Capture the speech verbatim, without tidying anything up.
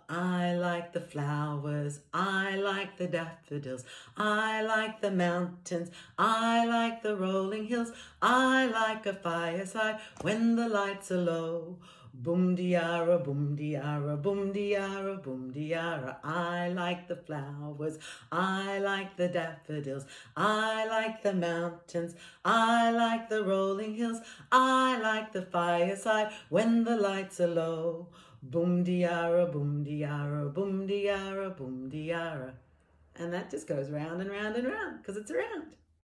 I like the flowers, I like the daffodils, I like the mountains, I like the rolling hills, I like a fireside when the lights are low. Boom diara, boom diara, boom diara, boom diara. I like the flowers, I like the daffodils, I like the mountains, I like the rolling hills, I like the fireside when the lights are low. Boom diara, boom diara, boom diara, boom diara. And that just goes round and round and round because it's around.